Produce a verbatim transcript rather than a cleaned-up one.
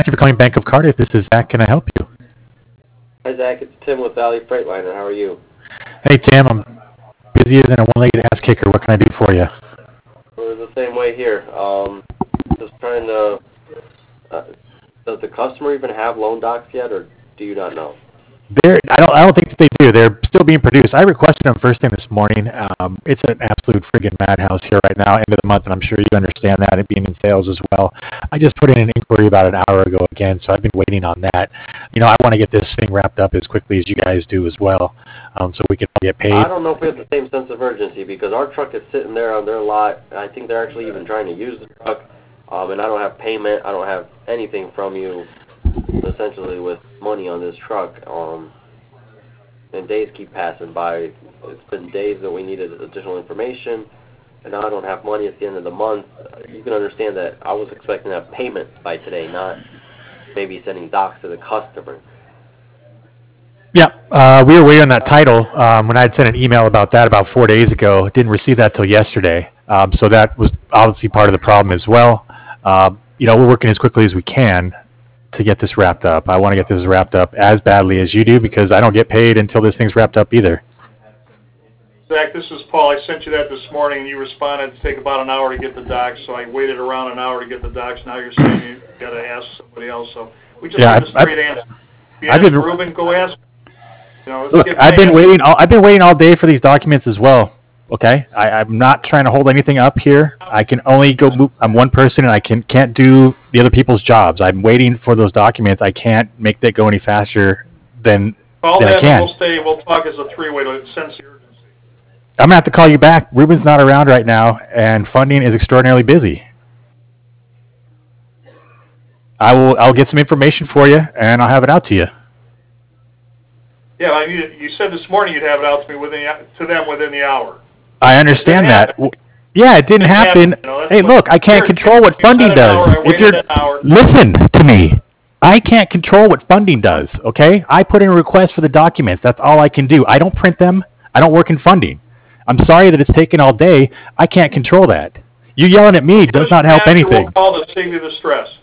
Thank you for calling Bank of Cardiff. This is Zach. Can I help you? Hi, Zach. It's Tim with Valley Freightliner. How are you? Hey, Tim. I'm busy as in a one-legged ass kicker. What can I do for you? We're the same way here. Um, just trying to... Uh, does the customer even have loan docs yet, or do you not know? They're, I don't. I don't think that they do. They're still being produced. I requested them first thing this morning. Um, it's an absolute friggin' madhouse here right now, end of the month, and I'm sure you understand that, it being in sales as well. I just put in an inquiry about an hour ago again, so I've been waiting on that. You know, I want to get this thing wrapped up as quickly as you guys do as well, um, so we can all get paid. I don't know if we have the same sense of urgency, because our truck is sitting there on their lot. I think they're actually even trying to use the truck, um, and I don't have payment. I don't have anything from you, essentially, with money on this truck. Um, and days keep passing by. It's been days that we needed additional information, and now I don't have money at the end of the month. You can understand that I was expecting a payment by today, not maybe sending docs to the customer. Yeah, uh, we were waiting on that title. Um, when I had sent an email about that about four days ago, didn't receive that till yesterday. Um, so that was obviously part of the problem as well. Um, you know, we're working as quickly as we can to get this wrapped up. I want to get this wrapped up as badly as you do, because I don't get paid until this thing's wrapped up either. Zach, this is Paul. I sent you that this morning, and you responded to take about an hour to get the docs, so I waited around an hour to get the docs. Now you're saying you got to ask somebody else. So we just Yeah, need a straight I, answer. If you I've ask been, Ruben, go ask. You know, let's look, get I've been payment. waiting. All, I've been waiting all day for these documents as well. Okay, I, I'm not trying to hold anything up here. I can only go move. I'm one person, and I can can't do the other people's jobs. I'm waiting for those documents. I can't make that go any faster than Call than I them, can. and we'll stay. We'll talk as a three-way to sense the urgency. I'm gonna have to call you back. Ruben's not around right now, and funding is extraordinarily busy. I will. I'll get some information for you, and I'll have it out to you. Yeah, I need, you said this morning you'd have it out to me within to them within the hour. I understand that. Happen. Yeah, it didn't It didn't happen. happen, you know, Hey, what, look, I can't control what funding does. Hour, If you're listen to me, I can't control what funding does. Okay, I put in a request for the documents. That's all I can do. I don't print them. I don't work in funding. I'm sorry that it's taken all day. I can't control that. You yelling at me does not help anything. We'll call to save you the stress.